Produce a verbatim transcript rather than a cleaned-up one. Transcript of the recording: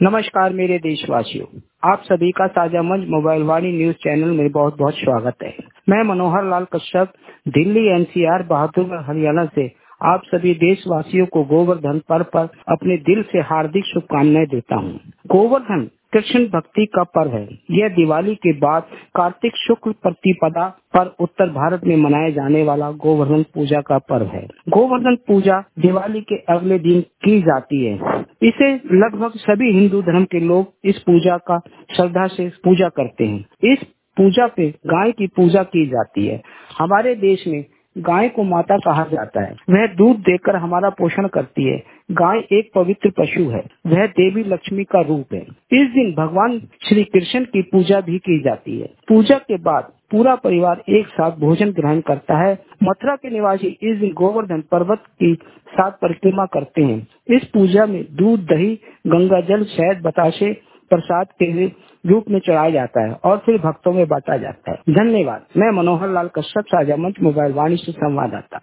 नमस्कार मेरे देशवासियों, आप सभी का साझा मंच मोबाइल वाणी न्यूज चैनल में बहुत बहुत स्वागत है। मैं मनोहर लाल कश्यप दिल्ली एनसीआर बहादुरगढ़ हरियाणा से आप सभी देशवासियों को गोवर्धन पर्व पर अपने दिल से हार्दिक शुभकामनाएं देता हूं। गोवर्धन कृष्ण भक्ति का पर्व है। यह दिवाली के बाद कार्तिक शुक्ल प्रतिपदा पर उत्तर भारत में मनाए जाने वाला गोवर्धन पूजा का पर्व है। गोवर्धन पूजा दिवाली के अगले दिन की जाती है। इसे लगभग सभी हिंदू धर्म के लोग इस पूजा का श्रद्धा से पूजा करते हैं। इस पूजा पे गाय की पूजा की जाती है। हमारे देश में गाय को माता कहा जाता है। वह दूध देकर हमारा पोषण करती है। गाय एक पवित्र पशु है। वह देवी लक्ष्मी का रूप है। इस दिन भगवान श्री कृष्ण की पूजा भी की जाती है। पूजा के बाद पूरा परिवार एक साथ भोजन ग्रहण करता है। मथुरा के निवासी इस दिन गोवर्धन पर्वत की सात परिक्रमा करते हैं। इस पूजा में दूध, दही, गंगा जल, शहद, बताशे प्रसाद के रूप में चढ़ाया जाता है और फिर भक्तों में बांटा जाता है। धन्यवाद। मैं मनोहर लाल कश्यप, साझा मंच मोबाइल वाणी से संवाददाता।